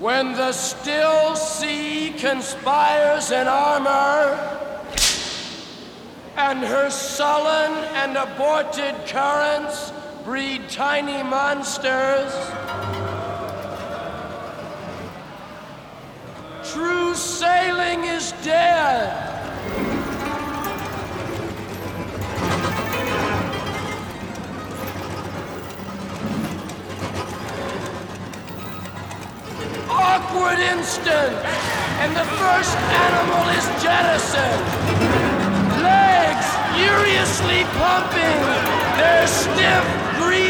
When the still sea conspires in armor, and her sullen and aborted currents breed tiny monsters, true sailing is dead. Awkward instant, and the first animal is jettisoned. Legs furiously pumping, their stiff